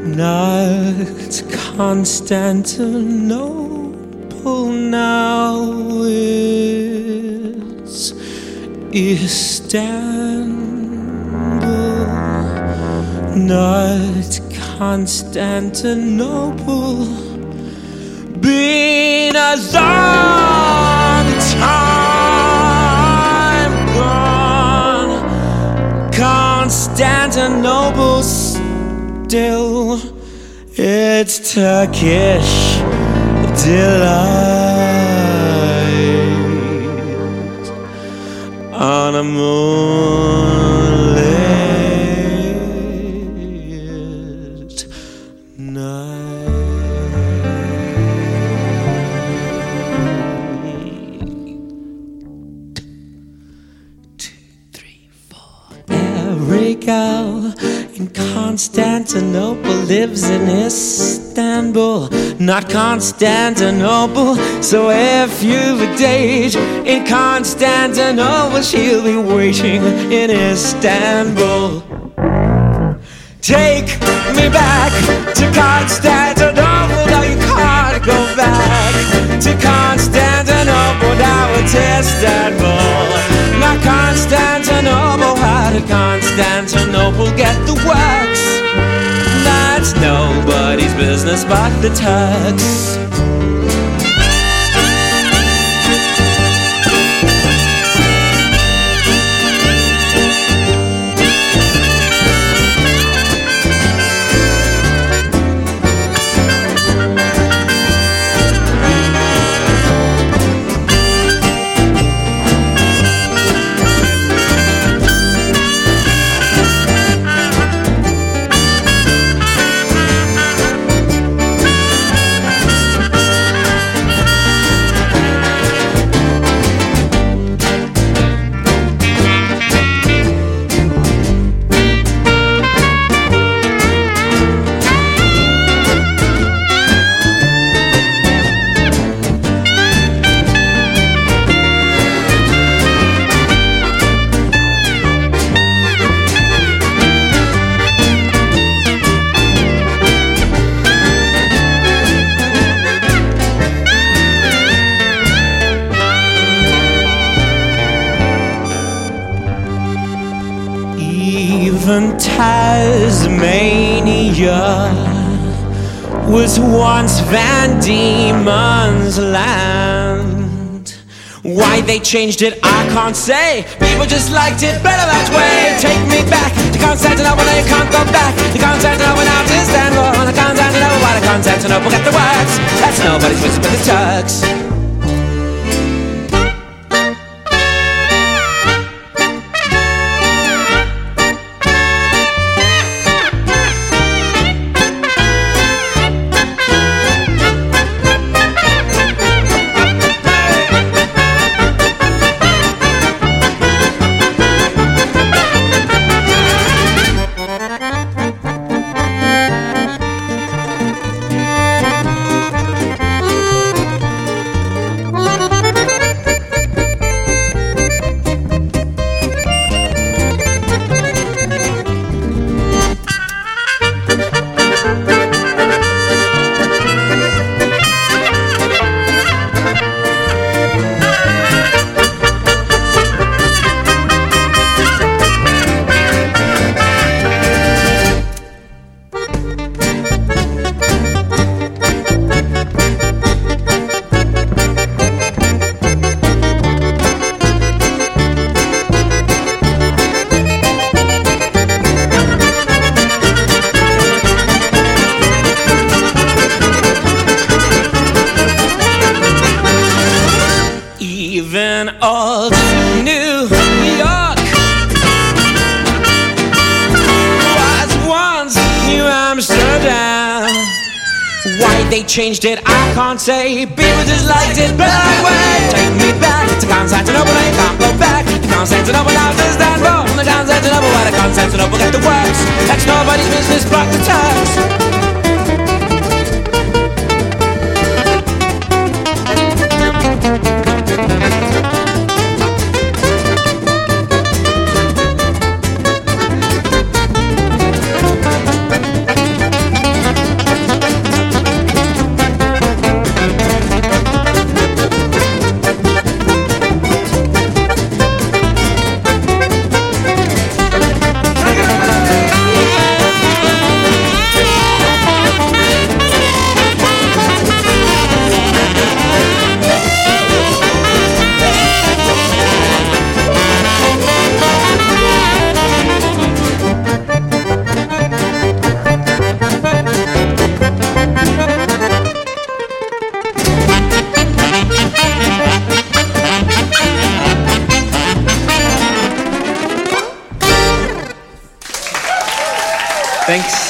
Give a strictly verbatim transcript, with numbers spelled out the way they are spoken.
Not Constantinople now, it's Istanbul. Not Constantinople, been a long time gone. Constantinople still, it's Turkish delight on a moonlit night. Two, three, four. Every girl in Constantinople lives in Istanbul, not Constantinople. So if you've a date in Constantinople, she'll be waiting in Istanbul. Take me back to Constantinople. No, you can't go back to Constantinople. Now it's Istanbul, not Constantinople. How did Constantinople get the works? That's nobody's business but the Turks. Even Tasmania was once Van Diemen's land. Why they changed it, I can't say. People just liked it better that way. Take me back to Constantinople, now you can't go back to Constantinople, now to Istanbul. To Constantinople, why the Constantinople got the works? That's nobody's business but the Turks. Even old New York was once New Amsterdam. Why they changed it, I can't say. People just liked it that way. Take me back to Constantinople, I can't go back to Constantinople, now to Istanbul. To Constantinople, why the Constantinople get the works? That's nobody's business but the Turks. Thanks.